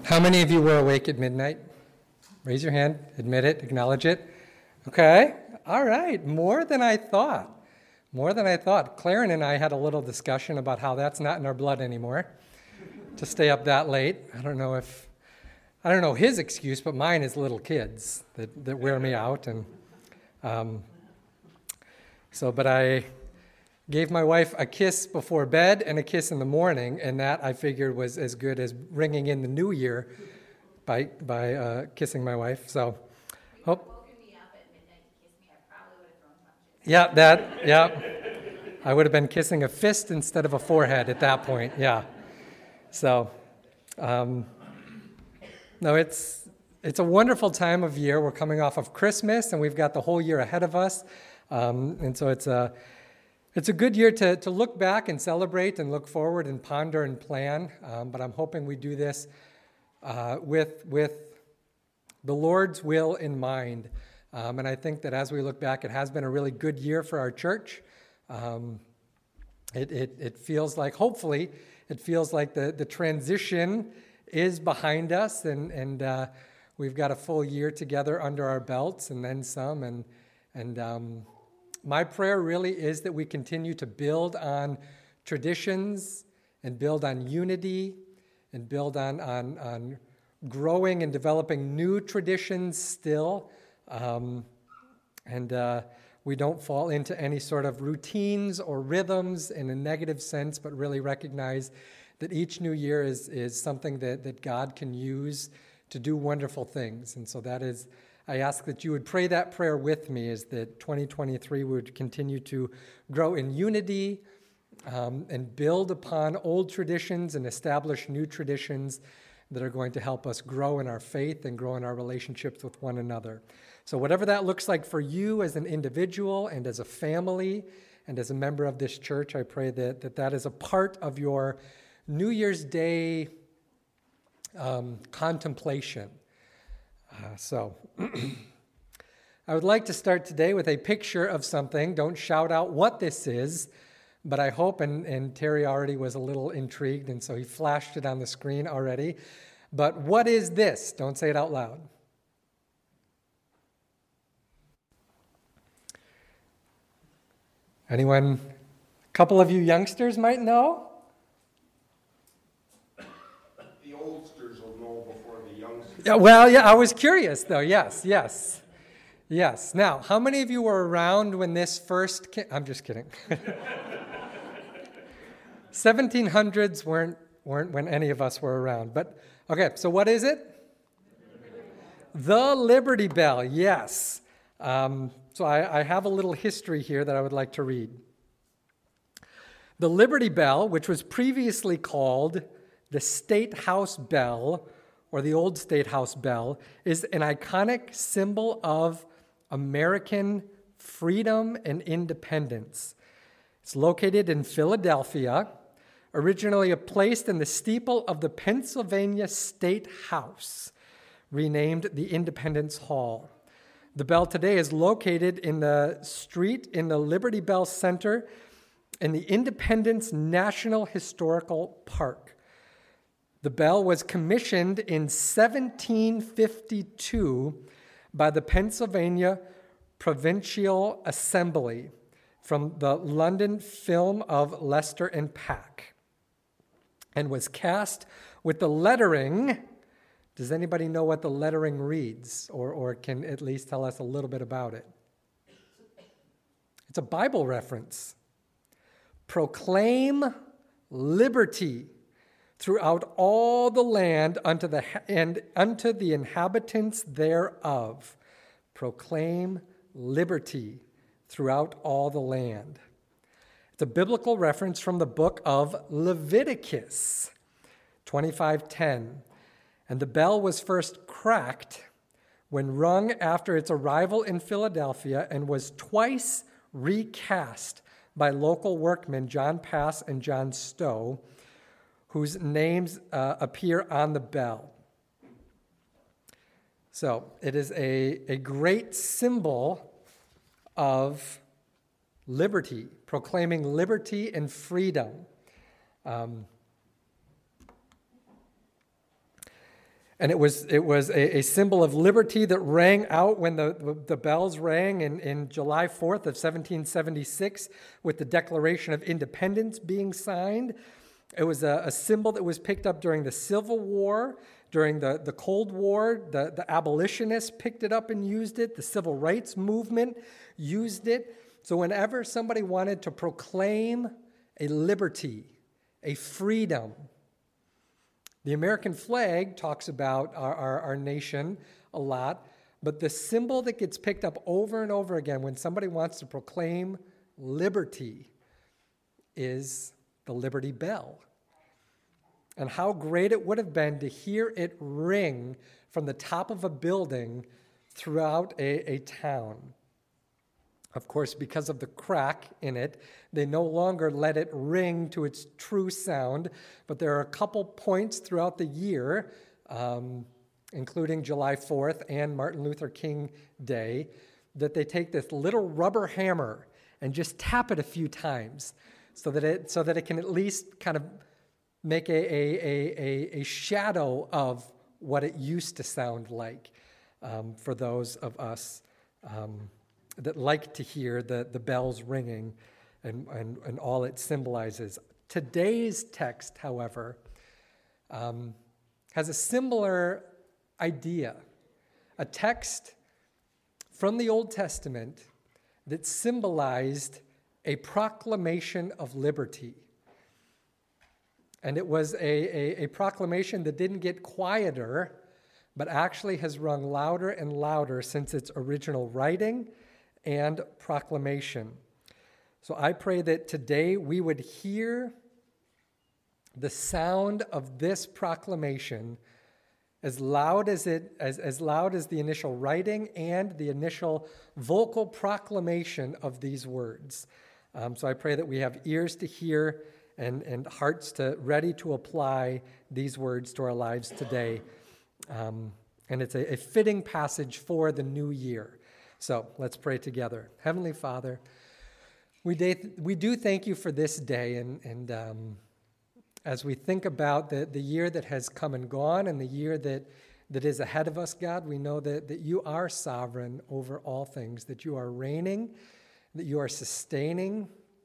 How many of you were awake at midnight? Raise your hand, admit it, acknowledge it. Okay, all right, more than I thought. More than I thought. Claren and I had a little discussion about how that's not in our blood anymore, to stay up that late. I don't know his excuse, but mine is little kids that wear me out. And but I gave my wife a kiss before bed and a kiss in the morning, and that I figured was as good as ringing in the new year by kissing my wife. So, hope. Woken me up at midnight to kiss me, I probably would have thrown punches. Yeah. I would have been kissing a fist instead of a forehead at that point. Yeah. So, no, it's a wonderful time of year. We're coming off of Christmas, and we've got the whole year ahead of us, and so it's a good year to look back and celebrate and look forward and ponder and plan. But I'm hoping we do this with the Lord's will in mind. And I think that as we look back, it has been a really good year for our church. It feels like, hopefully, it feels like the transition is behind us, and we've got a full year together under our belts, and then some. And my prayer really is that we continue to build on traditions and build on unity and build on growing and developing new traditions still. And we don't fall into any sort of routines or rhythms in a negative sense, but really recognize that each new year is something that God can use to do wonderful things. And so that is, I ask that you would pray that prayer with me, is that 2023 would continue to grow in unity and build upon old traditions and establish new traditions that are going to help us grow in our faith and grow in our relationships with one another. So whatever that looks like for you as an individual and as a family and as a member of this church, I pray that is a part of your New Year's Day contemplation. So I would like to start today with a picture of something. Don't shout out what this is, but I hope, and Terry already was a little intrigued, and so he flashed it on the screen already. But what is this? Don't say it out loud. Anyone? A couple of you youngsters might know? The oldsters will know before the youngsters. Yeah, well, yeah, I was curious, though. Yes. Now, how many of you were around when this first came? I'm just kidding. 1700s weren't when any of us were around. But, okay, so what is it? The Liberty Bell, yes. So I have a little history here that I would like to read. The Liberty Bell, which was previously called the State House Bell, or the Old State House Bell, is an iconic symbol of American freedom and independence. It's located in Philadelphia, originally placed in the steeple of the Pennsylvania State House, renamed the Independence Hall. The bell today is located in the street in the Liberty Bell Center in the Independence National Historical Park. The bell was commissioned in 1752 by the Pennsylvania Provincial Assembly from the London film of Leicester and Pack, and was cast with the lettering. Does anybody know what the lettering reads, or can at least tell us a little bit about it? It's a Bible reference. Proclaim liberty throughout all the land unto the inhabitants thereof. Proclaim liberty throughout all the land. It's a biblical reference from the book of Leviticus 25:10. And the bell was first cracked when rung after its arrival in Philadelphia and was twice recast by local workmen John Pass and John Stowe, whose names appear on the bell. So it is a great symbol of liberty, proclaiming liberty and freedom. And it was a symbol of liberty that rang out when the bells rang in July 4th of 1776 with the Declaration of Independence being signed. It was a symbol that was picked up during the Civil War, during the Cold War. The abolitionists picked it up and used it. The Civil Rights Movement used it. So whenever somebody wanted to proclaim a liberty, a freedom, the American flag talks about our nation a lot, but the symbol that gets picked up over and over again when somebody wants to proclaim liberty is the Liberty Bell. And how great it would have been to hear it ring from the top of a building throughout a town. Of course, because of the crack in it, they no longer let it ring to its true sound, but there are a couple points throughout the year, including July 4th and Martin Luther King Day, that they take this little rubber hammer and just tap it a few times so that it can at least kind of make a shadow of what it used to sound like for those of us that like to hear the bells ringing and all it symbolizes. Today's text, however, has a similar idea, a text from the Old Testament that symbolized a proclamation of liberty. And it was a proclamation that didn't get quieter, but actually has rung louder and louder since its original writing and proclamation. So I pray that today we would hear the sound of this proclamation as loud as the initial writing and the initial vocal proclamation of these words. So I pray that we have ears to hear and hearts ready to apply these words to our lives today. And it's a fitting passage for the new year. So let's pray together. Heavenly Father, we do thank you for this day, and as we think about the year that has come and gone and the year that is ahead of us, God, we know that you are sovereign over all things, that you are reigning, that you are sustaining,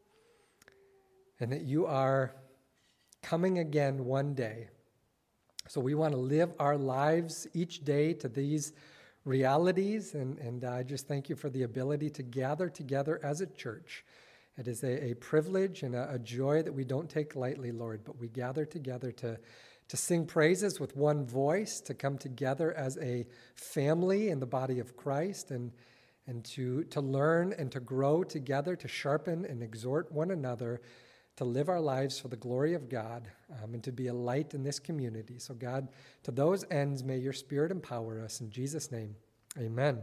and that you are coming again one day. So we want to live our lives each day to these realities, and I just thank you for the ability to gather together as a church. It is a privilege and a joy that we don't take lightly, Lord, but we gather together to sing praises with one voice, to come together as a family in the body of Christ, and to learn and to grow together, to sharpen and exhort one another, to live our lives for the glory of God, and to be a light in this community. So God, to those ends, may your Spirit empower us. In Jesus' name, amen.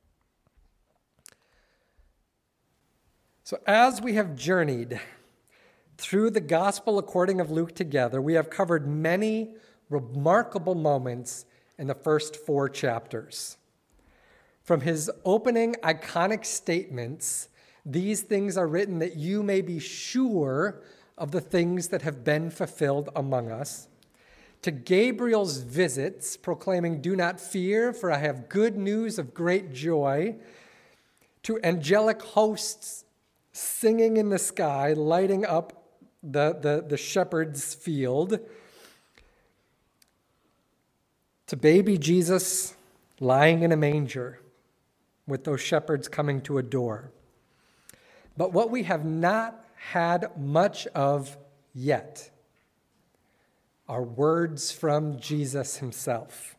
So as we have journeyed through the Gospel according of Luke together, we have covered many remarkable moments in the first 4 chapters. From his opening iconic statements, these things are written that you may be sure of the things that have been fulfilled among us, to Gabriel's visits proclaiming, "Do not fear, for I have good news of great joy," to angelic hosts singing in the sky, lighting up the shepherd's field, to baby Jesus lying in a manger with those shepherds coming to adore. But what we have not had much of yet are words from Jesus himself.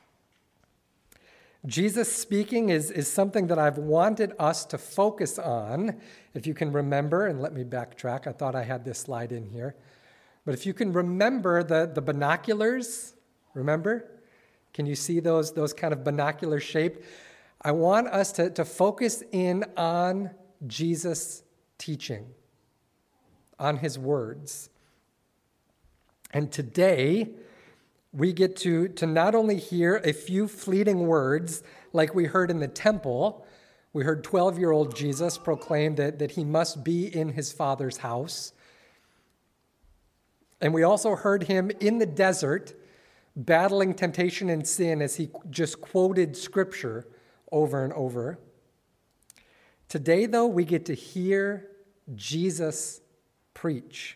Jesus speaking is something that I've wanted us to focus on. If you can remember, and let me backtrack, I thought I had this slide in here. But if you can remember the binoculars, remember? Can you see those kind of binocular shape? I want us to focus in on Jesus' teaching, on his words. And today, we get to not only hear a few fleeting words like we heard in the temple. We heard 12-year-old Jesus proclaim that he must be in his Father's house. And we also heard him in the desert battling temptation and sin as he just quoted Scripture over and over. Today, though, we get to hear Jesus preach.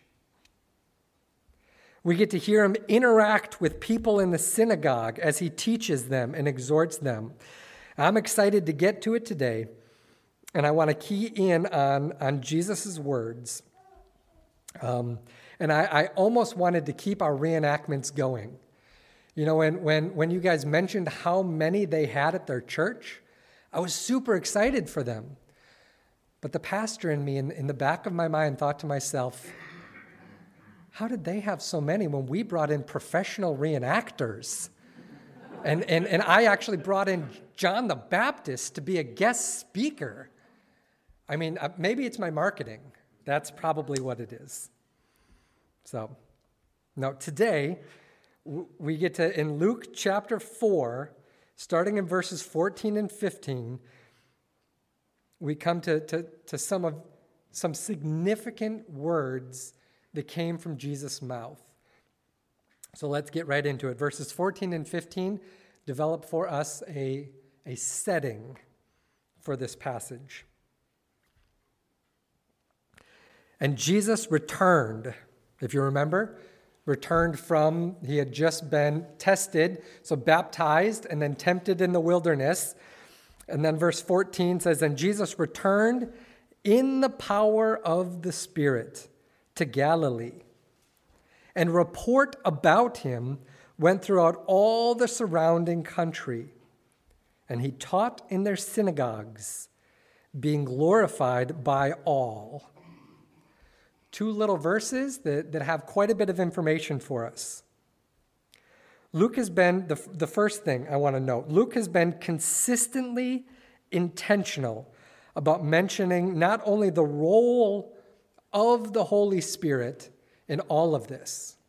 We get to hear him interact with people in the synagogue as he teaches them and exhorts them. I'm excited to get to it today, and I want to key in on Jesus' words. And I almost wanted to keep our reenactments going. You know, when you guys mentioned how many they had at their church, I was super excited for them. But the pastor in me, in the back of my mind, thought to myself, how did they have so many when we brought in professional reenactors? And I actually brought in John the Baptist to be a guest speaker. I mean, maybe it's my marketing. That's probably what it is. So, now today, we get to, in Luke chapter 4, starting in verses 14 and 15, we come to some significant words that came from Jesus' mouth. So let's get right into it. Verses 14 and 15 develop for us a setting for this passage. And Jesus returned, if you remember, he had just been tested, so baptized and then tempted in the wilderness. And then verse 14 says, and Jesus returned in the power of the Spirit to Galilee. And report about him went throughout all the surrounding country. And he taught in their synagogues, being glorified by all. Two little verses that have quite a bit of information for us. Luke has been, the first thing I want to note, Luke has been consistently intentional about mentioning not only the role of the Holy Spirit in all of this,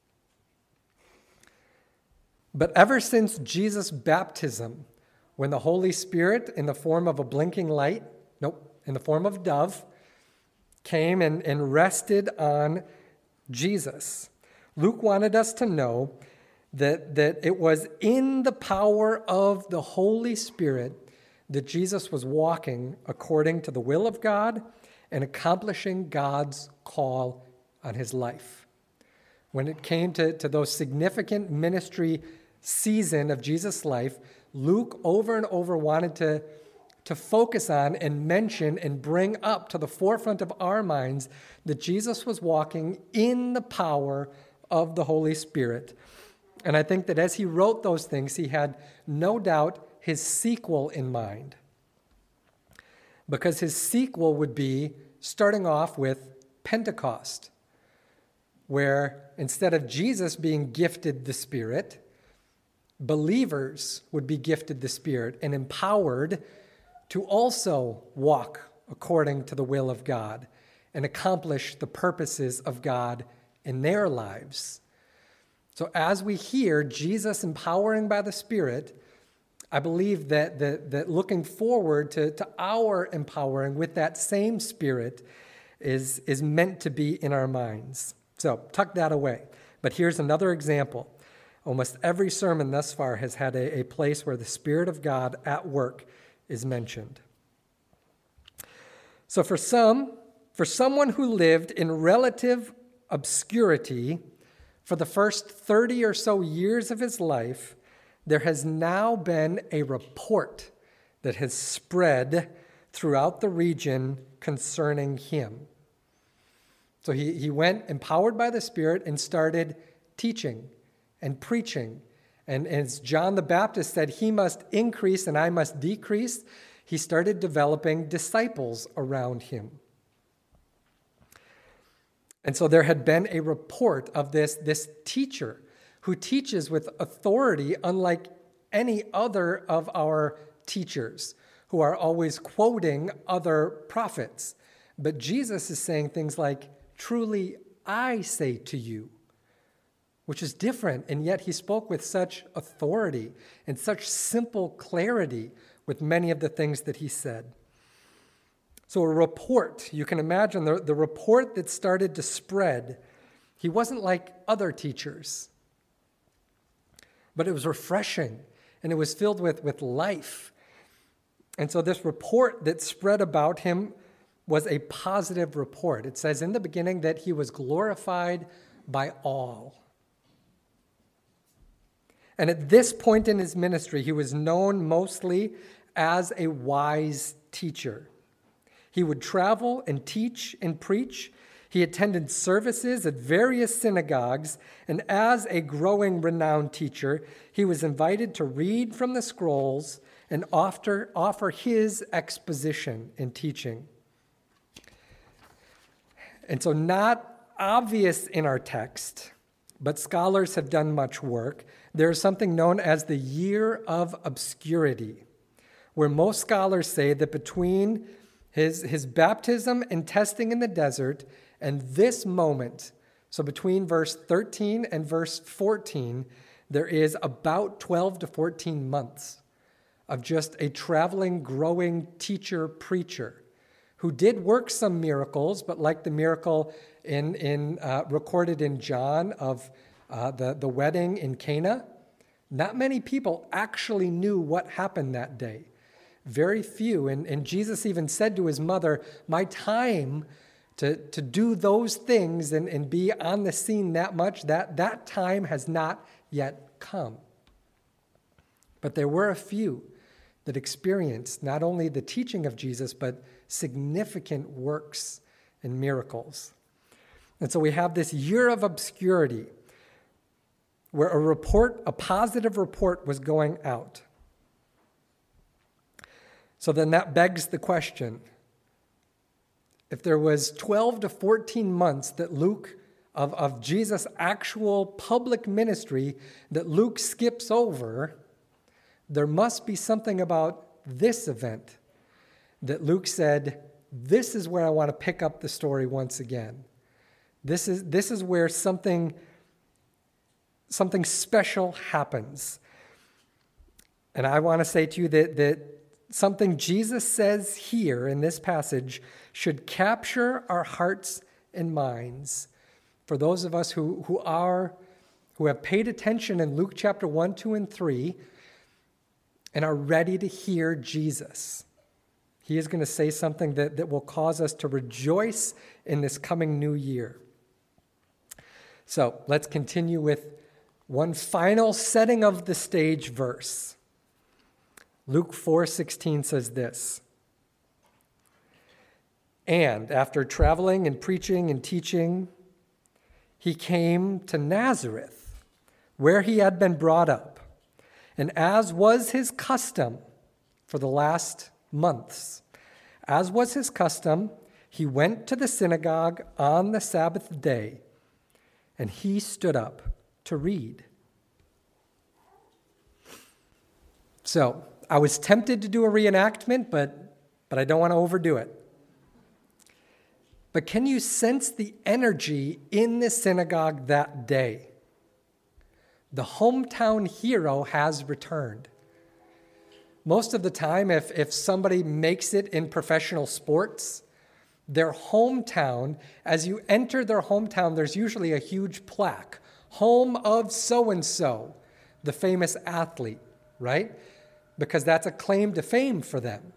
but ever since Jesus' baptism, when the Holy Spirit, in the form of a blinking light, in the form of a dove, came and rested on Jesus, Luke wanted us to know that it was in the power of the Holy Spirit that Jesus was walking according to the will of God and accomplishing God's call on his life. When it came to those significant ministry season of Jesus' life, Luke over and over wanted to focus on and mention and bring up to the forefront of our minds that Jesus was walking in the power of the Holy Spirit. And I think that as he wrote those things, he had no doubt his sequel in mind. Because his sequel would be starting off with Pentecost, where instead of Jesus being gifted the Spirit, believers would be gifted the Spirit and empowered to also walk according to the will of God and accomplish the purposes of God in their lives. So as we hear Jesus empowering by the Spirit, I believe that looking forward to our empowering with that same Spirit is meant to be in our minds. So tuck that away. But here's another example. Almost every sermon thus far has had a place where the Spirit of God at work is mentioned. So for someone who lived in relative obscurity for the first 30 or so years of his life, there has now been a report that has spread throughout the region concerning him. So he went empowered by the Spirit and started teaching and preaching. And as John the Baptist said, he must increase and I must decrease, he started developing disciples around him. And so there had been a report of this teacher who teaches with authority unlike any other of our teachers who are always quoting other prophets. But Jesus is saying things like, "Truly I say to you," which is different, and yet he spoke with such authority and such simple clarity with many of the things that he said. So a report, you can imagine the report that started to spread. He wasn't like other teachers. but it was refreshing, and it was filled with life. And so this report that spread about him was a positive report. It says in the beginning that he was glorified by all. And at this point in his ministry, he was known mostly as a wise teacher. He would travel and teach and preach. He attended services at various synagogues, and as a growing renowned teacher, he was invited to read from the scrolls and offer his exposition in teaching. And so, not obvious in our text, but scholars have done much work. There is something known as the Year of Obscurity, where most scholars say that between his baptism and testing in the desert and this moment, so between verse 13 and verse 14, there is about 12 to 14 months of just a traveling, growing teacher-preacher who did work some miracles, but like the miracle recorded in John of the wedding in Cana, not many people actually knew what happened that day. Very few. And Jesus even said to his mother, my time to do those things and be on the scene that much, that time has not yet come. But there were a few that experienced not only the teaching of Jesus, but significant works and miracles. And so we have this year of obscurity where a positive report was going out. So then that begs the question, if there was 12 to 14 months that Luke, of Jesus' actual public ministry, that Luke skips over, there must be something about this event that Luke said, this is where I want to pick up the story once again. This is where something special happens. And I want to say to you that something Jesus says here in this passage should capture our hearts and minds for those of us who have paid attention in Luke chapter 1, 2, and 3 and are ready to hear Jesus. He is going to say something that will cause us to rejoice in this coming new year. So let's continue with one final setting of the stage verse. Luke 4:16 says this, and after traveling and preaching and teaching, he came to Nazareth, where he had been brought up. And as was his custom for the last months, as was his custom, he went to the synagogue on the Sabbath day, and he stood up to read. So, I was tempted to do a reenactment, but I don't want to overdo it. But can you sense the energy in the synagogue that day? The hometown hero has returned. Most of the time, if somebody makes it in professional sports, their hometown, as you enter their hometown, there's usually a huge plaque. Home of so-and-so, the famous athlete, right? Because that's a claim to fame for them.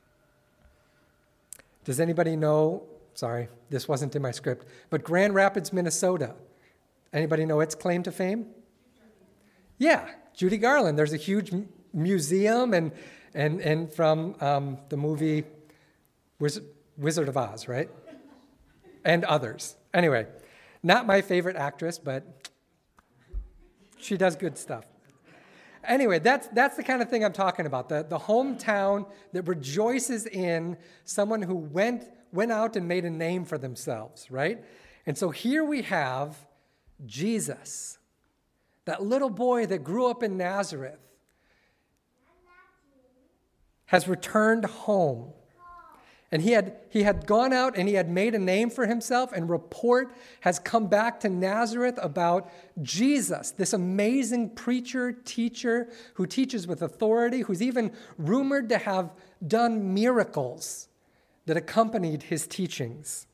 Does anybody know, sorry, this wasn't in my script, but Grand Rapids, Minnesota, anybody know its claim to fame? Yeah, Judy Garland. There's a huge museum and from the movie Wizard of Oz, right? And others. Anyway, not my favorite actress, but she does good stuff. Anyway, that's the kind of thing I'm talking about, the hometown that rejoices in someone who went out and made a name for themselves, right? And so here we have Jesus, that little boy that grew up in Nazareth, has returned home. And he had gone out and he had made a name for himself, and report has come back to Nazareth about Jesus, this amazing preacher, teacher who teaches with authority, who's even rumored to have done miracles that accompanied his teachings.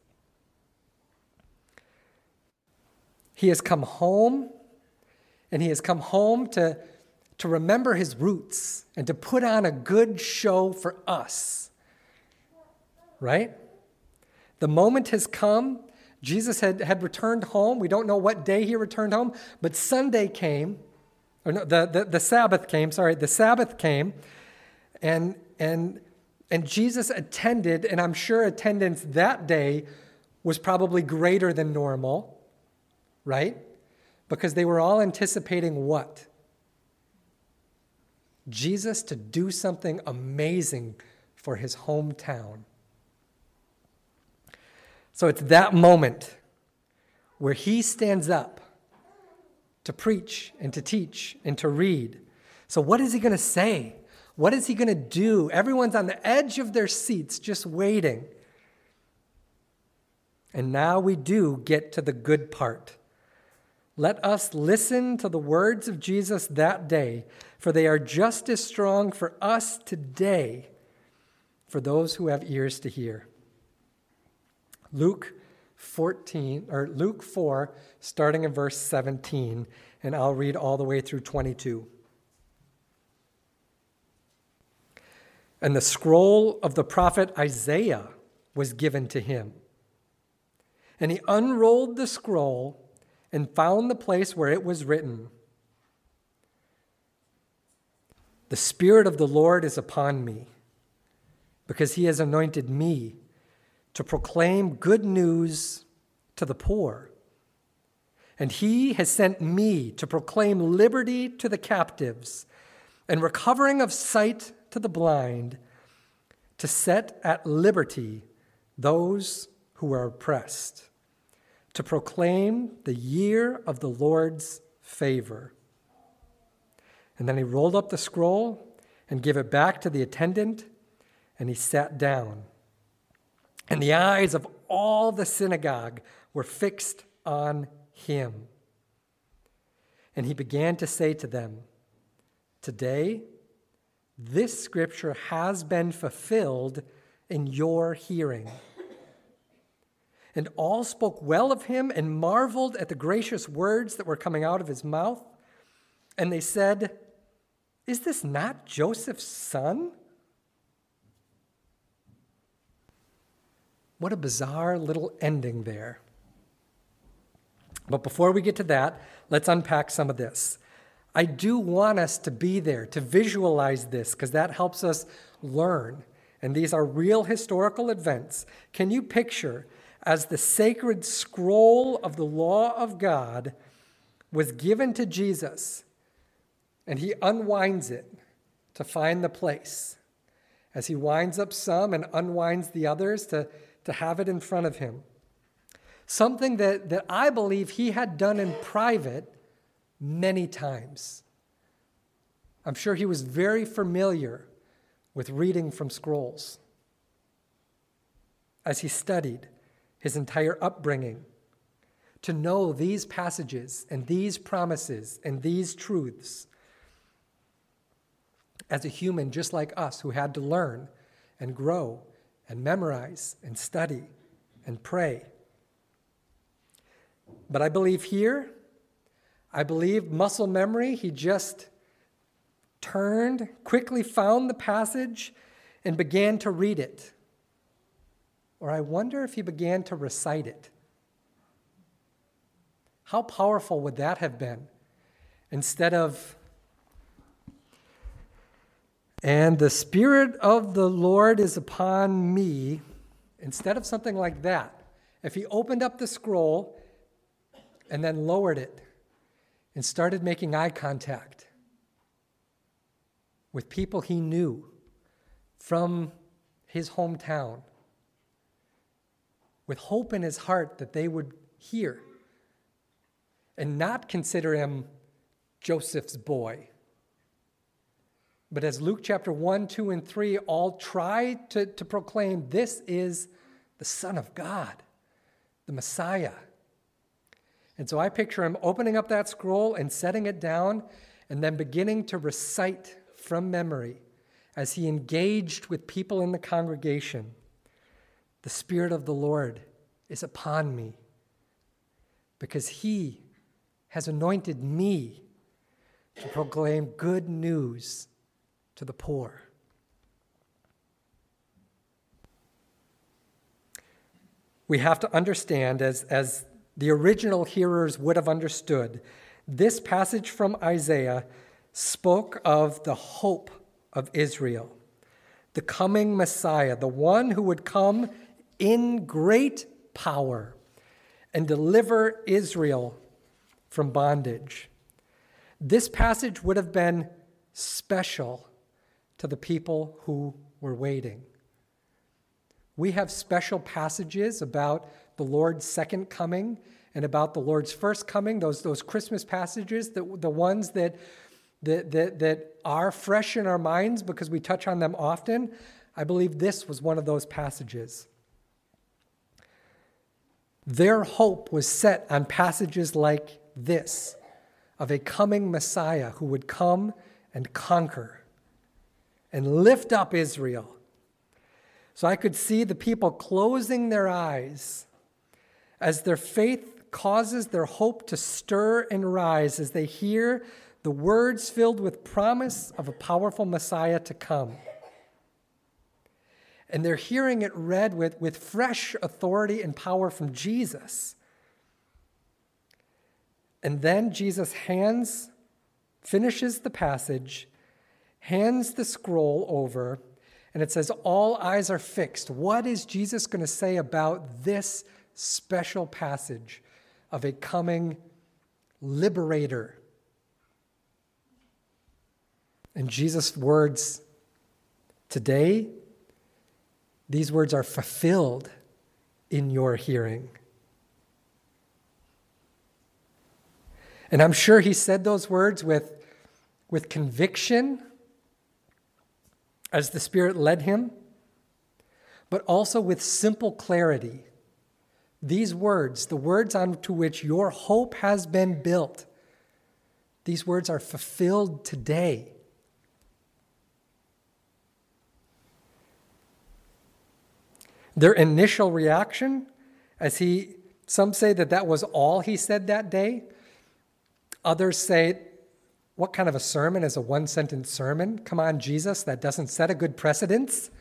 He has come home, and he has come home to to remember his roots and to put on a good show for us. Right? The moment has come. Jesus had returned home. We don't know what day he returned home, but Sunday came, or no, the Sabbath came, the Sabbath came, and Jesus attended, and I'm sure attendance that day was probably greater than normal, right? Because they were all anticipating what? Jesus to do something amazing for his hometown. So it's that moment where he stands up to preach and to teach and to read. So what is he going to say? What is he going to do? Everyone's on the edge of their seats just waiting. And now we do get to the good part. Let us listen to the words of Jesus that day, for they are just as strong for us today, for those who have ears to hear. Luke 4, starting in verse 17, and I'll read all the way through 22. And the scroll of the prophet Isaiah was given to him. And he unrolled the scroll and found the place where it was written, "The Spirit of the Lord is upon me, because he has anointed me to proclaim good news to the poor. And he has sent me to proclaim liberty to the captives and recovering of sight to the blind, to set at liberty those who are oppressed, to proclaim the year of the Lord's favor." And then he rolled up the scroll and gave it back to the attendant, and he sat down. And the eyes of all the synagogue were fixed on him. And he began to say to them, "Today, this scripture has been fulfilled in your hearing." And all spoke well of him and marveled at the gracious words that were coming out of his mouth. And they said, "Is this not Joseph's son?" What a bizarre little ending there. But before we get to that, let's unpack some of this. I do want us to be there, to visualize this, because that helps us learn. And these are real historical events. Can you picture as the sacred scroll of the law of God was given to Jesus, and he unwinds it to find the place, as he winds up some and unwinds the others to have it in front of him. Something that I believe he had done in private many times. I'm sure he was very familiar with reading from scrolls as he studied his entire upbringing to know these passages and these promises and these truths as a human just like us who had to learn and grow and memorize and study and pray. But I believe here, muscle memory, he just turned, quickly found the passage, and began to read it. Or I wonder if he began to recite it. How powerful would that have been? Instead of, "And the Spirit of the Lord is upon me," instead of something like that, if he opened up the scroll and then lowered it and started making eye contact with people he knew from his hometown, with hope in his heart that they would hear and not consider him Joseph's boy. But as Luke chapter 1, 2, and 3 all try to proclaim, this is the Son of God, the Messiah. And so I picture him opening up that scroll and setting it down and then beginning to recite from memory as he engaged with people in the congregation. "The Spirit of the Lord is upon me because he has anointed me to proclaim good news to the poor. We have to understand, as the original hearers would have understood, this passage from Isaiah spoke of the hope of Israel, the coming Messiah, the one who would come in great power and deliver Israel from bondage. This passage would have been special to the people who were waiting. We have special passages about the Lord's second coming and about the Lord's first coming, those Christmas passages, the ones that are fresh in our minds because we touch on them often. I believe this was one of those passages. Their hope was set on passages like this, of a coming Messiah who would come and conquer and lift up Israel. So I could see the people closing their eyes as their faith causes their hope to stir and rise as they hear the words filled with promise of a powerful Messiah to come. And they're hearing it read with fresh authority and power from Jesus. And then Jesus finishes the passage, hands the scroll over, and it says all eyes are fixed. What is Jesus going to say about this special passage of a coming liberator? And Jesus' words today, these words are fulfilled in your hearing. And I'm sure he said those words with conviction as the Spirit led him, but also with simple clarity. These words, the words onto which your hope has been built, these words are fulfilled today. Their initial reaction, some say that was all he said that day. Others say, what kind of a sermon is a one-sentence sermon? Come on, Jesus, that doesn't set a good precedence.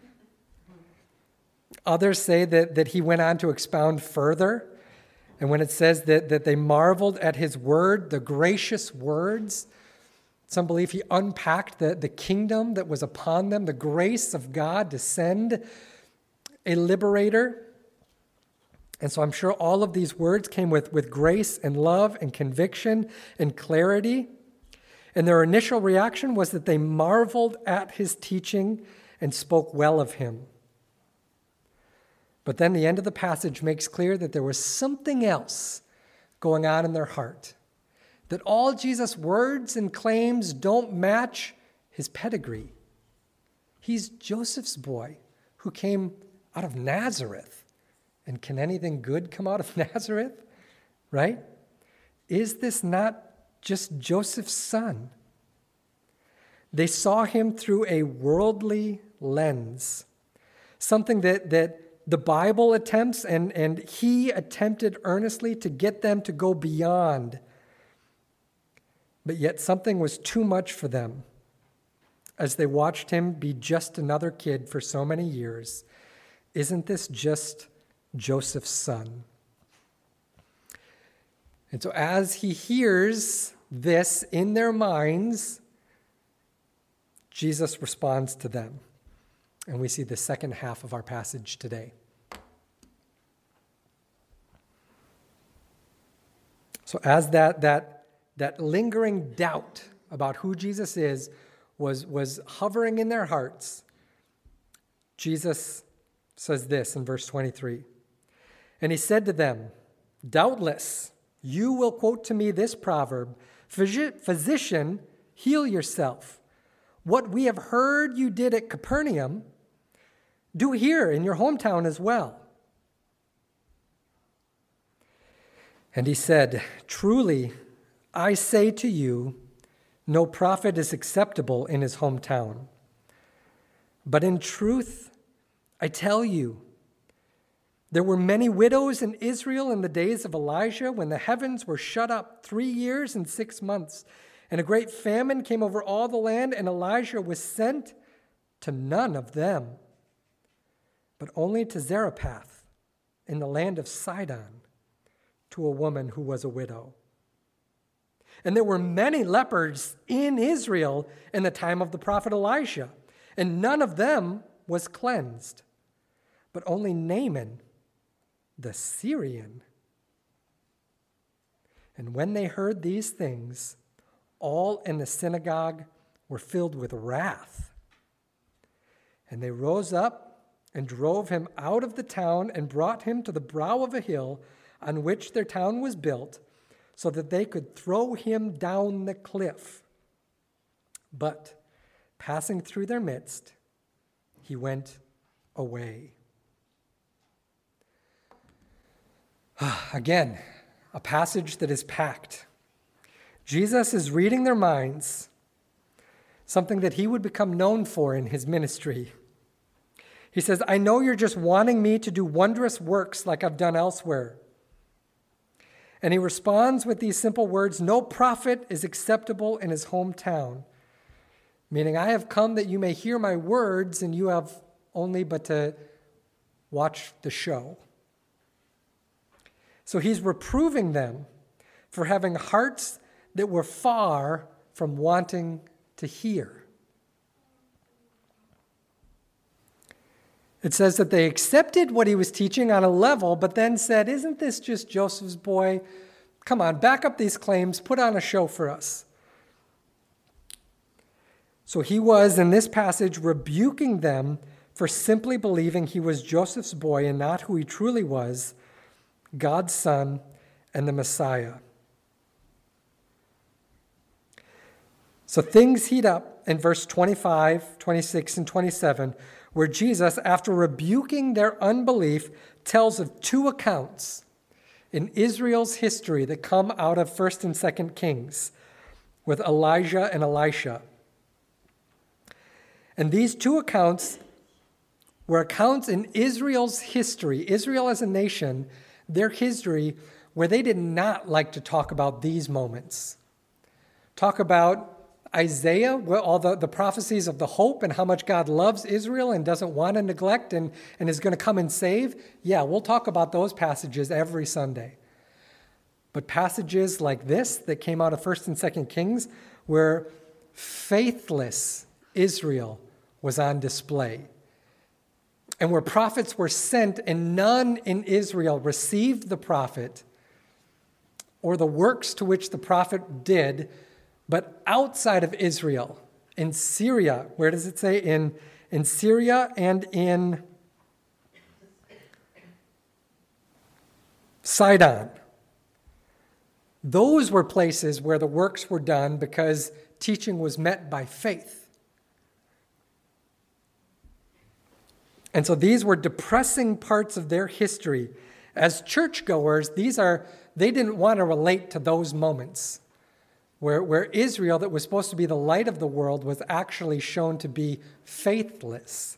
Others say that he went on to expound further. And when it says that they marveled at his word, the gracious words, some believe he unpacked the kingdom that was upon them, the grace of God to send a liberator. And so I'm sure all of these words came with grace and love and conviction and clarity. And their initial reaction was that they marveled at his teaching and spoke well of him. But then the end of the passage makes clear that there was something else going on in their heart, that all Jesus' words and claims don't match his pedigree. He's Joseph's boy who came out of Nazareth. And can anything good come out of Nazareth? Right? Is this not just Joseph's son? They saw him through a worldly lens, something that the Bible attempts and he attempted earnestly to get them to go beyond. But yet something was too much for them as they watched him be just another kid for so many years. Isn't this just Joseph's son? And so as he hears this in their minds, Jesus responds to them. And we see the second half of our passage today. So as that lingering doubt about who Jesus is was hovering in their hearts, Jesus says this in verse 23. And he said to them, doubtless you will quote to me this proverb, physician, heal yourself. What we have heard you did at Capernaum, do here in your hometown as well. And he said, truly, I say to you, no prophet is acceptable in his hometown. But in truth, I tell you, there were many widows in Israel in the days of Elijah when the heavens were shut up 3 years and 6 months, And a great famine came over all the land, and Elijah was sent to none of them, but only to Zarephath in the land of Sidon, to a woman who was a widow. And there were many lepers in Israel in the time of the prophet Elisha, and none of them was cleansed, but only Naaman, the Syrian. And when they heard these things, all in the synagogue were filled with wrath. And they rose up and drove him out of the town and brought him to the brow of a hill on which their town was built, so that they could throw him down the cliff. But passing through their midst, he went away. Again, a passage that is packed. Jesus is reading their minds, something that he would become known for in his ministry. He says, I know you're just wanting me to do wondrous works like I've done elsewhere. And he responds with these simple words, no prophet is acceptable in his hometown, meaning I have come that you may hear my words and you have only but to watch the show. So he's reproving them for having hearts that were far from wanting to hear. It says that they accepted what he was teaching on a level, but then said, isn't this just Joseph's boy? Come on, back up these claims, put on a show for us. So he was, in this passage, rebuking them for simply believing he was Joseph's boy and not who he truly was, God's son and the Messiah. So things heat up in verse 25, 26, and 27, where Jesus, after rebuking their unbelief, tells of two accounts in Israel's history that come out of 1st and 2nd Kings with Elijah and Elisha. And these two accounts were accounts in Israel's history, Israel as a nation, their history, where they did not like to talk about these moments. Talk about Isaiah, all the prophecies of the hope and how much God loves Israel and doesn't want to neglect and is going to come and save. Yeah, we'll talk about those passages every Sunday. But passages like this that came out of 1st and 2nd Kings, where faithless Israel was on display, and where prophets were sent and none in Israel received the prophet or the works to which the prophet did, but outside of Israel, in Syria, where does it say? In Syria and in Sidon. Those were places where the works were done because teaching was met by faith. And so these were depressing parts of their history. As churchgoers, they didn't want to relate to those moments where Israel, that was supposed to be the light of the world, was actually shown to be faithless.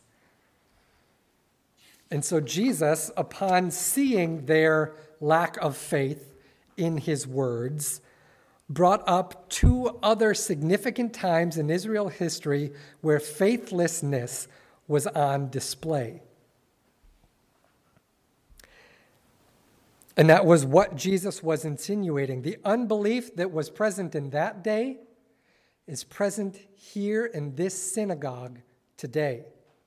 And so Jesus, upon seeing their lack of faith in his words, brought up two other significant times in Israel history where faithlessness was on display. And that was what Jesus was insinuating. The unbelief that was present in that day is present here in this synagogue today.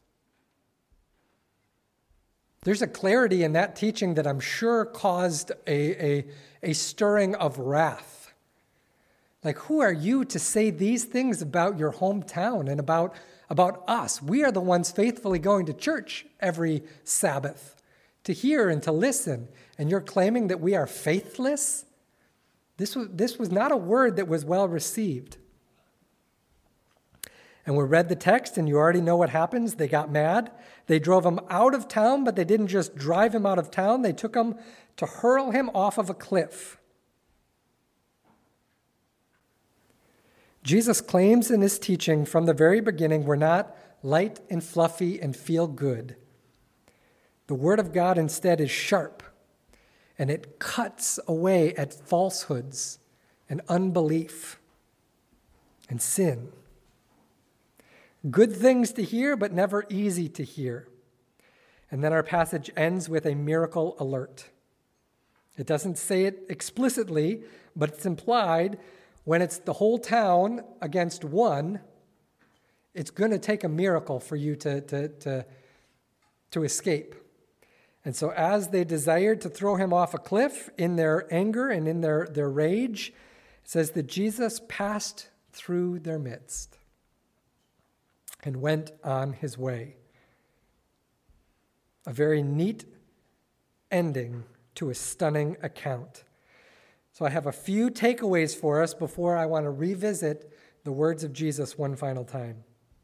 There's a clarity in that teaching that I'm sure caused a stirring of wrath. Like, who are you to say these things about your hometown and about us? We are the ones faithfully going to church every Sabbath to hear and to listen, and you're claiming that we are faithless? This was not a word that was well received. And we read the text, and you already know what happens. They got mad. They drove him out of town, but they didn't just drive him out of town. They took him to hurl him off of a cliff. Jesus' claims in his teaching from the very beginning were not light and fluffy and feel good. The Word of God instead is sharp, and it cuts away at falsehoods and unbelief. and sin. Good things to hear, but never easy to hear. And then our passage ends with a miracle alert. It doesn't say it explicitly, but it's implied. When it's the whole town against one, it's going to take a miracle for you to escape. And so as they desired to throw him off a cliff in their anger and in their rage, it says that Jesus passed through their midst and went on his way. A very neat ending to a stunning account. So I have a few takeaways for us before I want to revisit the words of Jesus one final time.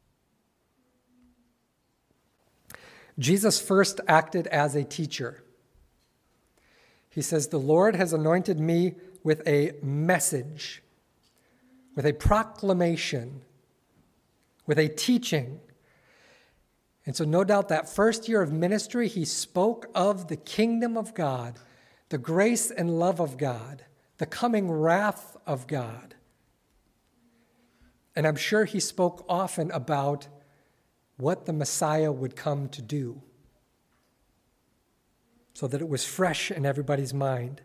Jesus first acted as a teacher. He says, "The Lord has anointed me with a message, with a proclamation, with a teaching." And so no doubt that first year of ministry, he spoke of the kingdom of God, the grace and love of God, the coming wrath of God. And I'm sure he spoke often about what the Messiah would come to do, so that it was fresh in everybody's mind.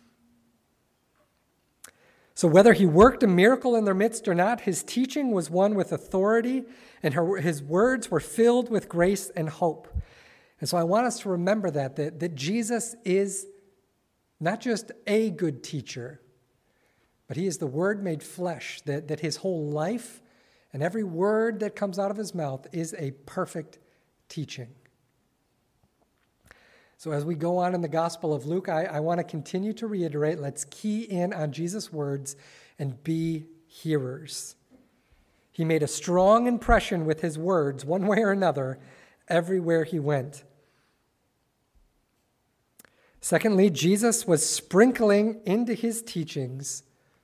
So whether he worked a miracle in their midst or not, his teaching was one with authority, and his words were filled with grace and hope. And so I want us to remember that Jesus is not just a good teacher, but he is the Word made flesh, that his whole life and every word that comes out of his mouth is a perfect teaching. So as we go on in the Gospel of Luke, I want to continue to reiterate, let's key in on Jesus' words and be hearers. He made a strong impression with his words, one way or another, everywhere he went. Secondly, Jesus was sprinkling into his teachings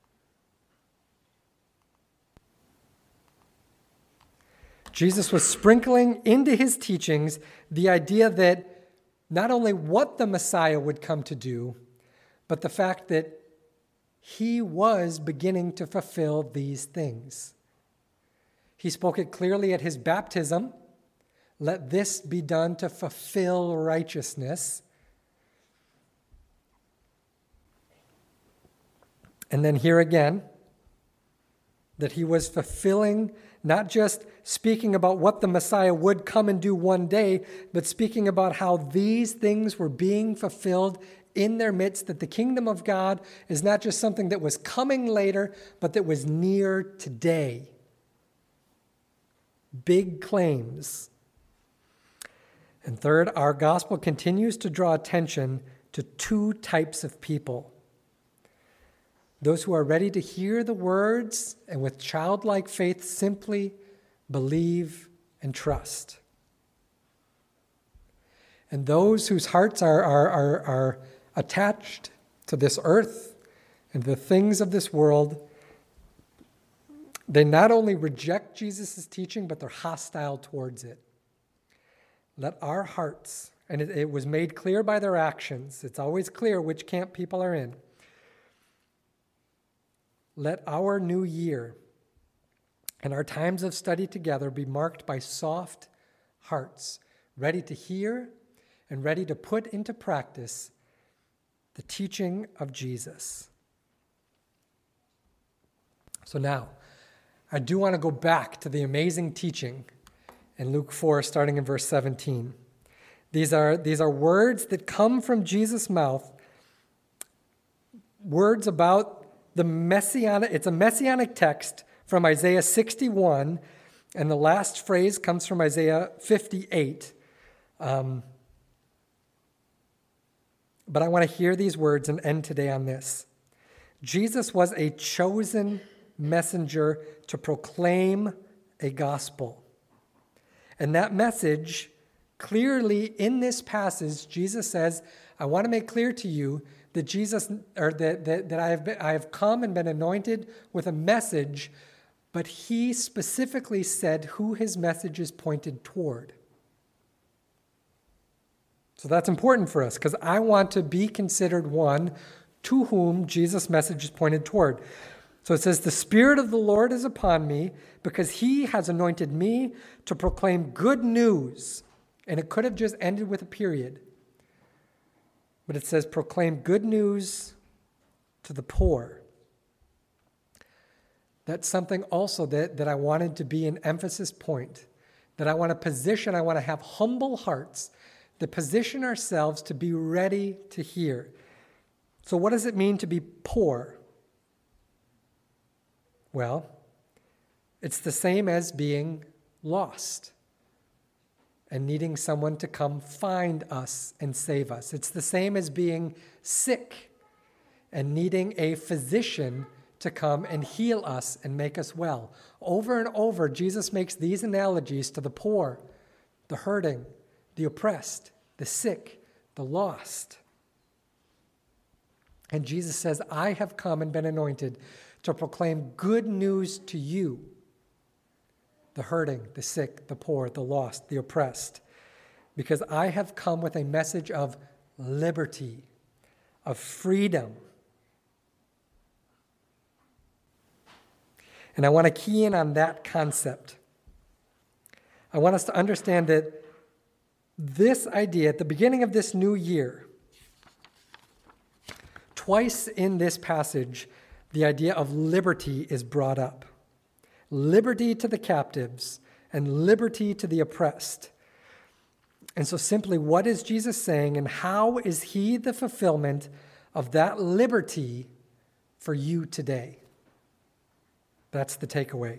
the idea that not only what the Messiah would come to do, but the fact that he was beginning to fulfill these things. He spoke it clearly at his baptism. Let this be done to fulfill righteousness. And then here again, that he was fulfilling, not just speaking about what the Messiah would come and do one day, but speaking about how these things were being fulfilled in their midst, that the kingdom of God is not just something that was coming later, but that was near today. Big claims. And third, our gospel continues to draw attention to two types of people. Those who are ready to hear the words and with childlike faith simply believe and trust. And those whose hearts are attached to this earth and the things of this world, they not only reject Jesus' teaching, but they're hostile towards it. Let our hearts, and it was made clear by their actions, it's always clear which camp people are in. Let our new year and our times of study together be marked by soft hearts, ready to hear and ready to put into practice the teaching of Jesus. So now, I do want to go back to the amazing teaching in Luke 4, starting in verse 17. These are words that come from Jesus' mouth, words about the messianic. It's a messianic text from Isaiah 61, and the last phrase comes from Isaiah 58. But I want to hear these words and end today on this. Jesus was a chosen messenger to proclaim a gospel. And that message, clearly in this passage, Jesus says, I want to make clear to you that that I have come and been anointed with a message, but he specifically said who his message is pointed toward. So that's important for us, because I want to be considered one to whom Jesus' message is pointed toward. So it says, the Spirit of the Lord is upon me because he has anointed me to proclaim good news. And it could have just ended with a period. But it says, proclaim good news to the poor. That's something also that I wanted to be an emphasis point, that I want to have humble hearts, to position ourselves to be ready to hear. So what does it mean to be poor? Well, it's the same as being lost and needing someone to come find us and save us. It's the same as being sick and needing a physician to come and heal us and make us well. Over and over, Jesus makes these analogies to the poor, the hurting, the oppressed, the sick, the lost. And Jesus says, I have come and been anointed to proclaim good news to you, the hurting, the sick, the poor, the lost, the oppressed, because I have come with a message of liberty, of freedom. And I want to key in on that concept. I want us to understand that this idea, at the beginning of this new year, twice in this passage, the idea of liberty is brought up. Liberty to the captives and liberty to the oppressed. And so simply, what is Jesus saying, and how is he the fulfillment of that liberty for you today? That's the takeaway.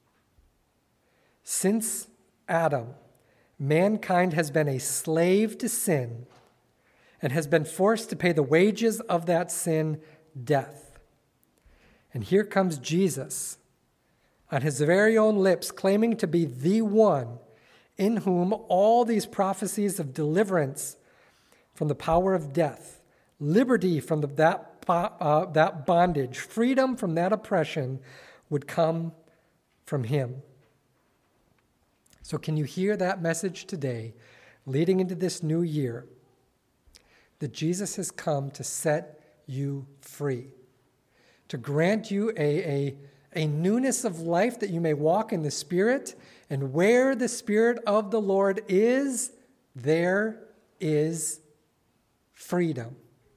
Since Adam, mankind has been a slave to sin and has been forced to pay the wages of that sin, death. And here comes Jesus, on his very own lips, claiming to be the one in whom all these prophecies of deliverance from the power of death, liberty from that bondage, freedom from that oppression would come from him. So can you hear that message today, leading into this new year, that Jesus has come to set you free, to grant you a newness of life that you may walk in the Spirit, and where the Spirit of the Lord is, there is freedom.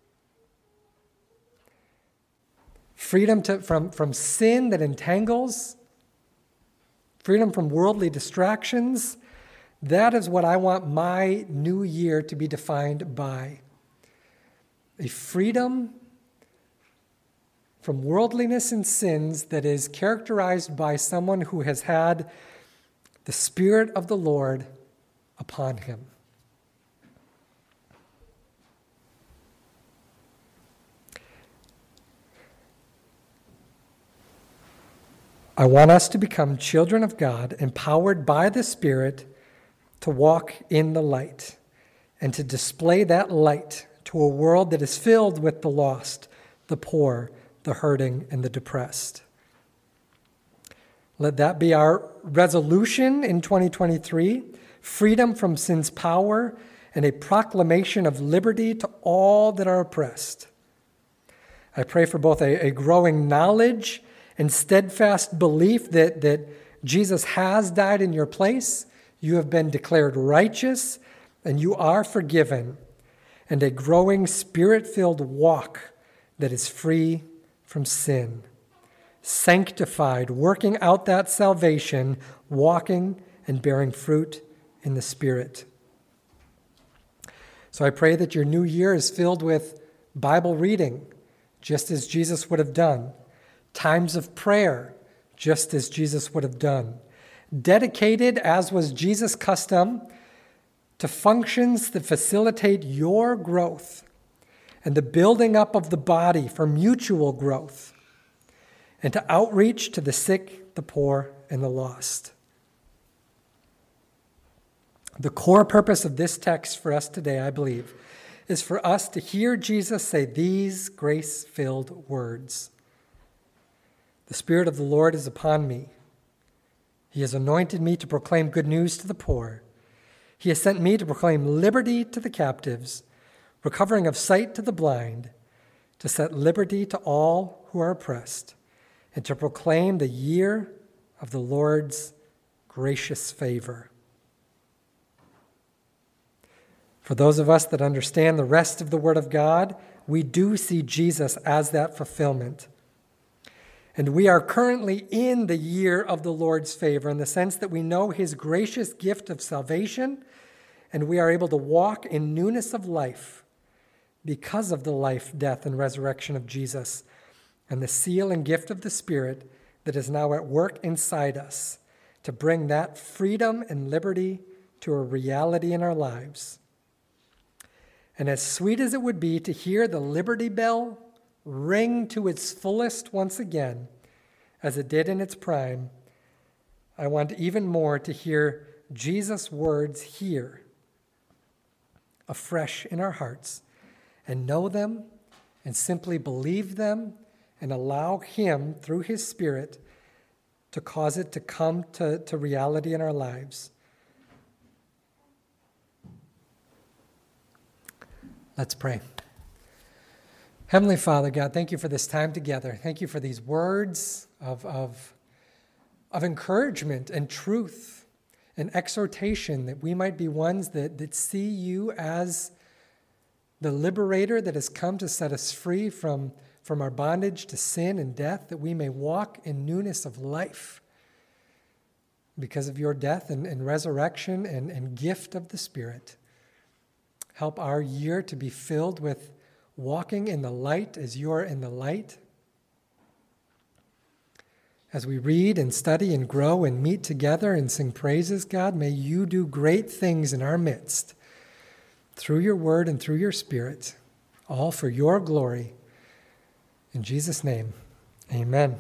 Freedom from sin that entangles, freedom from worldly distractions. That is what I want my new year to be defined by. A freedom from worldliness and sins that is characterized by someone who has had the Spirit of the Lord upon him. I want us to become children of God, empowered by the Spirit to walk in the light and to display that light to a world that is filled with the lost, the poor, the hurting, and the depressed. Let that be our resolution in 2023, freedom from sin's power and a proclamation of liberty to all that are oppressed. I pray for both a growing knowledge and steadfast belief that Jesus has died in your place, you have been declared righteous, and you are forgiven, and a growing Spirit-filled walk that is free from sin, sanctified, working out that salvation, walking and bearing fruit in the Spirit. So I pray that your new year is filled with Bible reading, just as Jesus would have done, times of prayer, just as Jesus would have done, dedicated, as was Jesus' custom, to functions that facilitate your growth and the building up of the body for mutual growth, and to outreach to the sick, the poor, and the lost. The core purpose of this text for us today, I believe, is for us to hear Jesus say these grace-filled words. The Spirit of the Lord is upon me. He has anointed me to proclaim good news to the poor. He has sent me to proclaim liberty to the captives, recovering of sight to the blind, to set liberty to all who are oppressed, and to proclaim the year of the Lord's gracious favor. For those of us that understand the rest of the Word of God, we do see Jesus as that fulfillment. And we are currently in the year of the Lord's favor in the sense that we know his gracious gift of salvation, and we are able to walk in newness of life because of the life, death, and resurrection of Jesus and the seal and gift of the Spirit that is now at work inside us to bring that freedom and liberty to a reality in our lives. And as sweet as it would be to hear the Liberty Bell ring to its fullest once again, as it did in its prime, I want even more to hear Jesus' words here, afresh in our hearts, and know them, and simply believe them, and allow him, through his Spirit, to cause it to come to reality in our lives. Let's pray. Heavenly Father, God, thank you for this time together. Thank you for these words of encouragement and truth and exhortation, that we might be ones that see you as the liberator that has come to set us free from our bondage to sin and death, that we may walk in newness of life because of your death and resurrection and gift of the Spirit. Help our year to be filled with walking in the light as you are in the light. As we read and study and grow and meet together and sing praises, God, may you do great things in our midst through your word and through your Spirit, all for your glory. In Jesus' name, amen.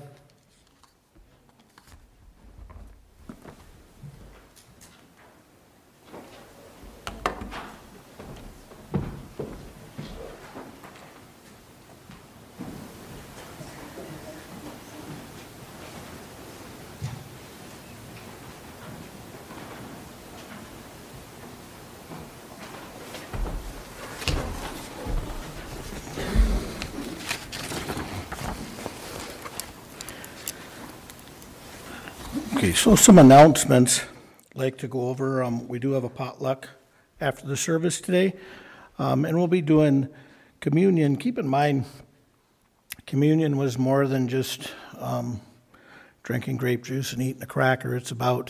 Okay, so some announcements I'd like to go over. We do have a potluck after the service today, and we'll be doing communion. Keep in mind, communion was more than just drinking grape juice and eating a cracker. It's about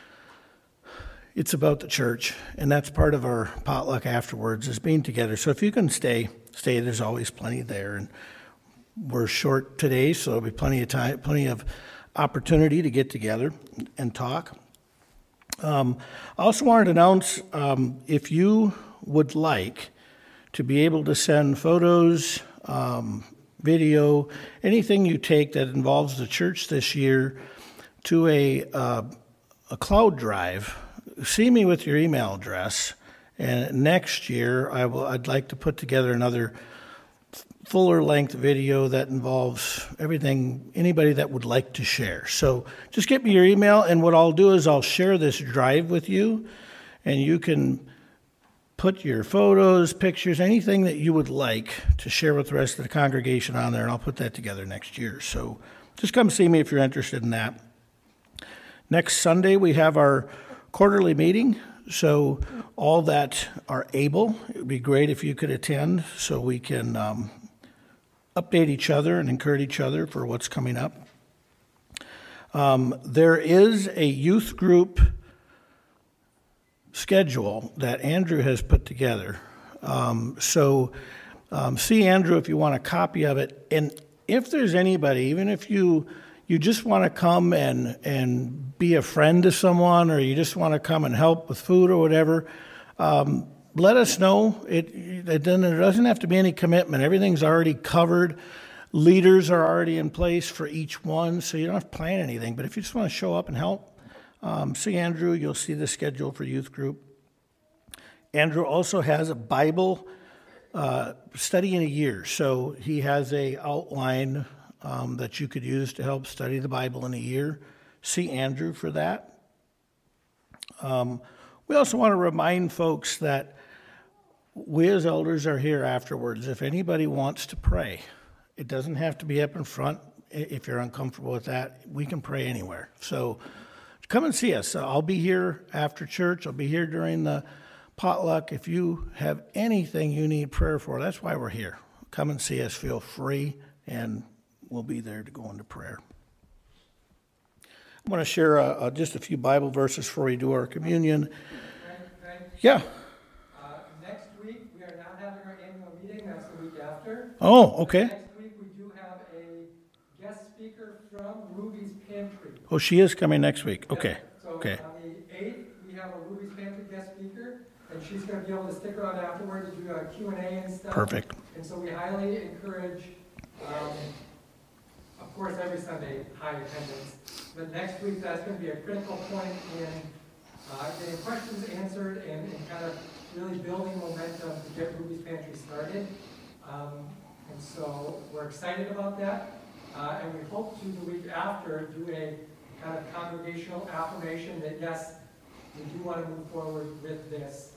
the church, and that's part of our potluck afterwards, is being together. So if you can stay. There's always plenty there, and we're short today, so there'll be plenty of time, plenty of opportunity to get together and talk. I also wanted to announce, if you would like to be able to send photos, video, anything you take that involves the church this year to a cloud drive, see me with your email address, and next year I'd like to put together another fuller length video that involves everything, anybody that would like to share. So just get me your email, and what I'll do is I'll share this drive with you, and you can put your photos, pictures, anything that you would like to share with the rest of the congregation on there, and I'll put that together next year. So just come see me if you're interested in that. Next Sunday, we have our quarterly meeting. So all that are able, it would be great if you could attend so we can update each other and encourage each other for what's coming up. There is a youth group schedule that Andrew has put together. See Andrew if you want a copy of it. And if there's anybody, even if you just want to come and be a friend to someone, or you just want to come and help with food or whatever, let us know. There doesn't have to be any commitment. Everything's already covered. Leaders are already in place for each one, so you don't have to plan anything. But if you just want to show up and help, see Andrew. You'll see the schedule for youth group. Andrew also has a Bible study in a year. So he has a outline that you could use to help study the Bible in a year. See Andrew for that. We also want to remind folks that we as elders are here afterwards. If anybody wants to pray, it doesn't have to be up in front. if you're uncomfortable with that, we can pray anywhere. So come and see us. I'll be here after church. I'll be here during the potluck. If you have anything you need prayer for, that's why we're here. Come and see us. Feel free, and we'll be there to go into prayer. I want to share just a few Bible verses before we do our communion. Yeah. Next week, we are not having our annual meeting. That's the week after. Oh, okay. Next week, we do have a guest speaker from Ruby's Pantry. Oh, she is coming next week. Okay. So Okay. on the 8th, we have a Ruby's Pantry guest speaker, and she's going to be able to stick around afterward to do a Q&A and stuff. Perfect. And so we highly encourage, of course, every Sunday, high attendance. But next week, that's going to be a critical point in getting questions answered and kind of really building momentum to get Ruby's Pantry started. And so we're excited about that. And we hope to, the week after, do a kind of congregational affirmation that, yes, we do want to move forward with this.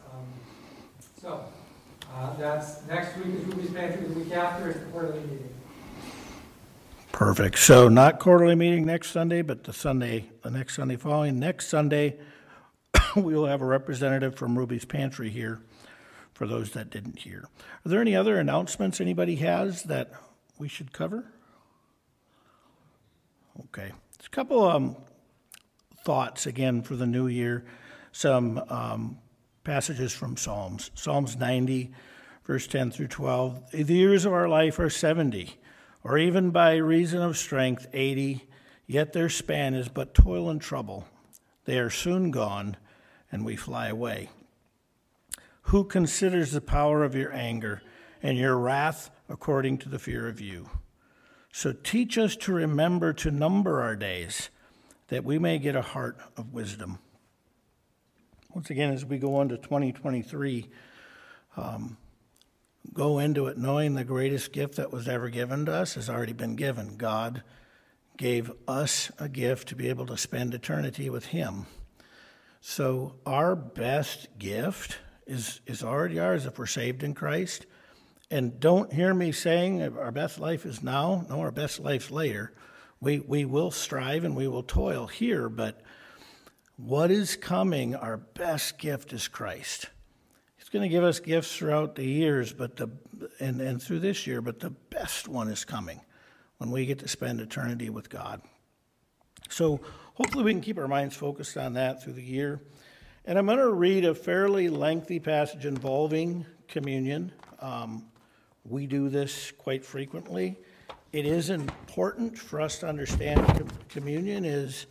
That's next week is Ruby's Pantry. The week after is the quarterly meeting. Perfect. So not quarterly meeting next Sunday, but the next Sunday following. Next Sunday, we will have a representative from Ruby's Pantry here for those that didn't hear. Are there any other announcements anybody has that we should cover? Okay. There's a couple thoughts, again, for the new year. Some passages from Psalms. Psalms 90, verse 10 through 12. The years of our life are 70, or even by reason of strength 80, yet their span is but toil and trouble. They are soon gone, and we fly away. Who considers the power of your anger and your wrath according to the fear of you? So teach us to remember to number our days, that we may get a heart of wisdom. Once again, as we go into 2023, go into it knowing the greatest gift that was ever given to us has already been given. God gave us a gift to be able to spend eternity with Him. So our best gift is already ours if we're saved in Christ. And don't hear me saying our best life is now. No, our best life's later. We will strive and we will toil here, but what is coming, our best gift is Christ. He's going to give us gifts throughout the years, and through this year, but the best one is coming when we get to spend eternity with God. So hopefully we can keep our minds focused on that through the year. And I'm going to read a fairly lengthy passage involving communion. We do this quite frequently. It is important for us to understand communion is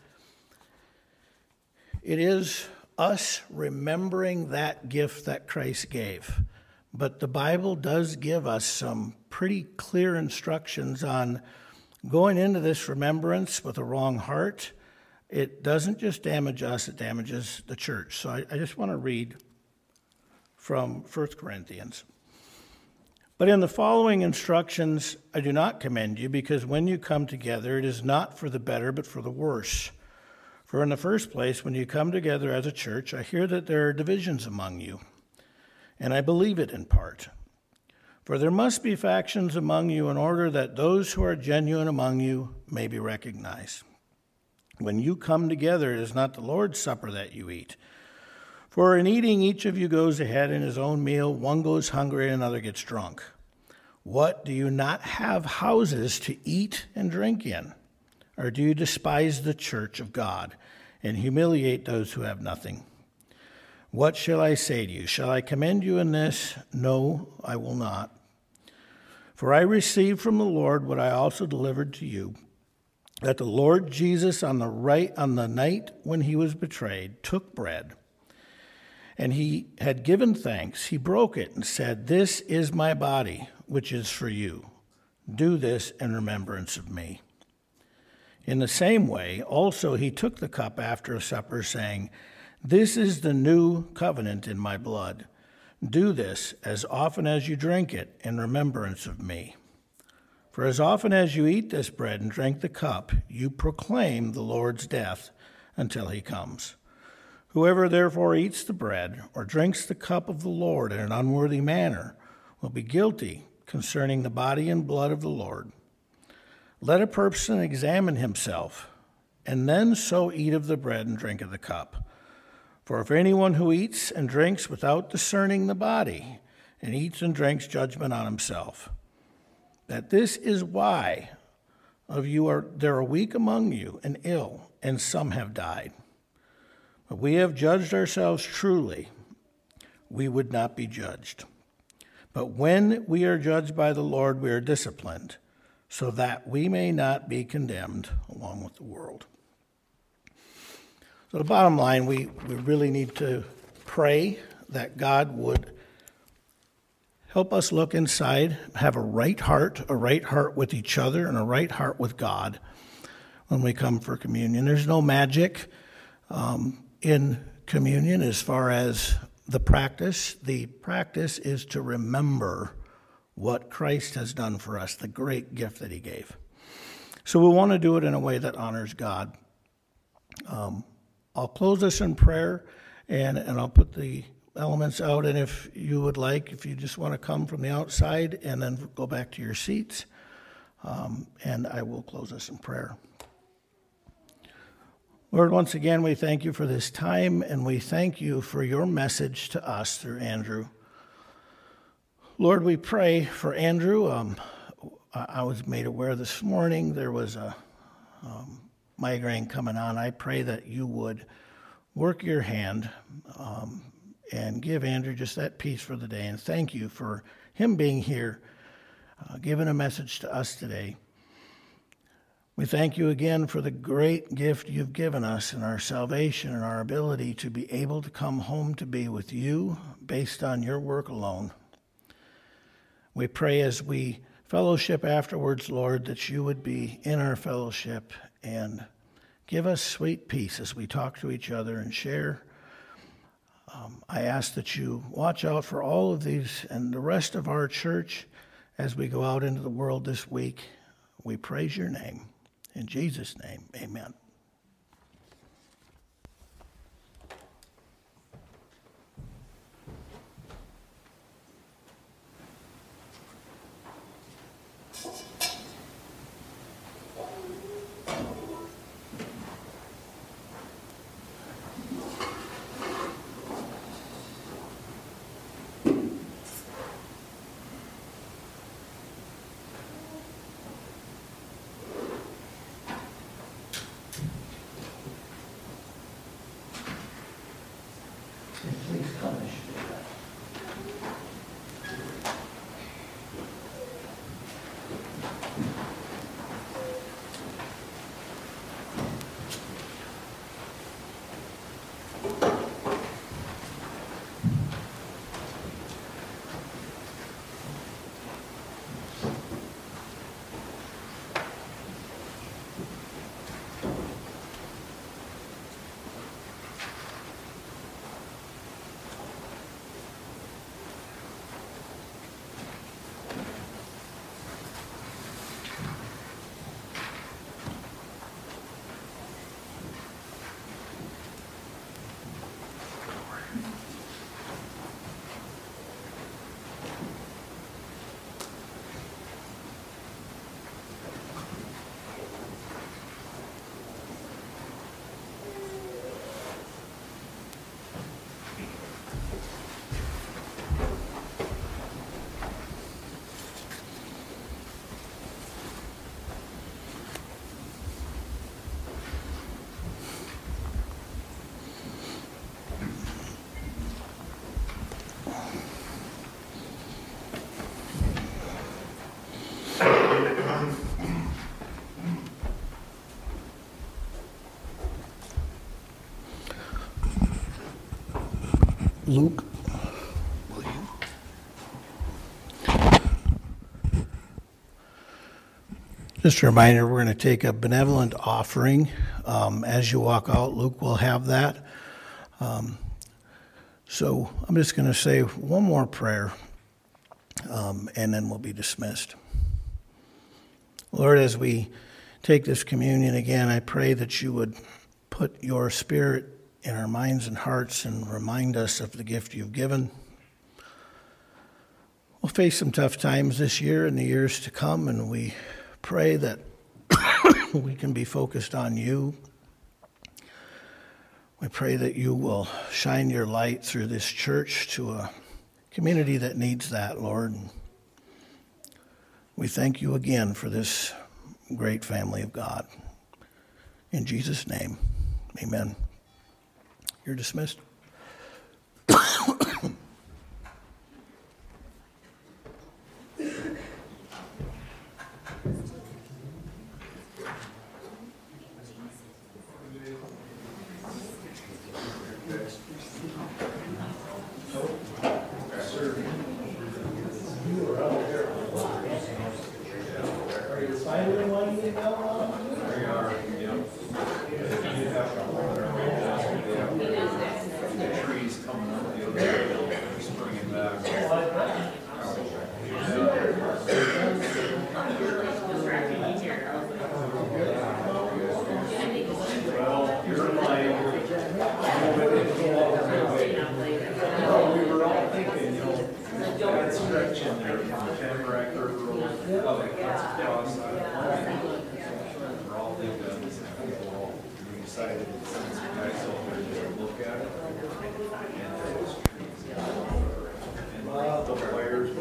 us remembering that gift that Christ gave. But the Bible does give us some pretty clear instructions on going into this remembrance with a wrong heart. It doesn't just damage us, it damages the church. So I just want to read from 1 Corinthians. But in the following instructions, I do not commend you, because when you come together, it is not for the better, but for the worse. For in the first place, when you come together as a church, I hear that there are divisions among you, and I believe it in part. For there must be factions among you in order that those who are genuine among you may be recognized. When you come together, it is not the Lord's supper that you eat. For in eating, each of you goes ahead in his own meal. One goes hungry and another gets drunk. What, do you not have houses to eat and drink in? Or do you despise the church of God and humiliate those who have nothing? What shall I say to you? Shall I commend you in this? No, I will not. For I received from the Lord what I also delivered to you, that the Lord Jesus on the night when he was betrayed took bread, and he had given thanks. He broke it and said, "This is my body, which is for you. Do this in remembrance of me." In the same way, also he took the cup after supper, saying, "This is the new covenant in my blood. Do this as often as you drink it in remembrance of me. For as often as you eat this bread and drink the cup, you proclaim the Lord's death until he comes. Whoever therefore eats the bread or drinks the cup of the Lord in an unworthy manner will be guilty concerning the body and blood of the Lord. let a person examine himself, and then so eat of the bread and drink of the cup. For if anyone who eats and drinks without discerning the body, and eats and drinks judgment on himself, that this is why there are weak among you and ill, and some have died. But we have judged ourselves truly, we would not be judged. But when we are judged by the Lord, we are disciplined, so that we may not be condemned along with the world. So the bottom line, we really need to pray that God would help us look inside, have a right heart with each other, and a right heart with God when we come for communion. There's no magic in communion as far as the practice. The practice is to remember what Christ has done for us, the great gift that he gave. So we want to do it in a way that honors God. I'll close this in prayer, and I'll put the elements out, and if you would like, if you just want to come from the outside and then go back to your seats, and I will close this in prayer. Lord, once again, we thank you for this time, and we thank you for your message to us through Andrew. Lord, we pray for Andrew. I was made aware this morning there was a migraine coming on. I pray that you would work your hand and give Andrew just that peace for the day. And thank you for him being here, giving a message to us today. We thank you again for the great gift you've given us in our salvation and our ability to be able to come home to be with you based on your work alone. We pray as we fellowship afterwards, Lord, that you would be in our fellowship and give us sweet peace as we talk to each other and share. I ask that you watch out for all of these and the rest of our church as we go out into the world this week. We praise your name. In Jesus' name, amen. Please come as you do that. Luke, will you? Just a reminder, we're going to take a benevolent offering. As you walk out, Luke will have that. So I'm just going to say one more prayer, and then we'll be dismissed. Lord, as we take this communion again, I pray that you would put your Spirit in our minds and hearts and remind us of the gift you've given. We'll face some tough times this year and the years to come, and we pray that we can be focused on you. We pray that you will shine your light through this church to a community that needs that, Lord. We thank you again for this great family of God. In Jesus' name, amen. You're dismissed. Stretch in there from the Tamarack River Road. Oh, that's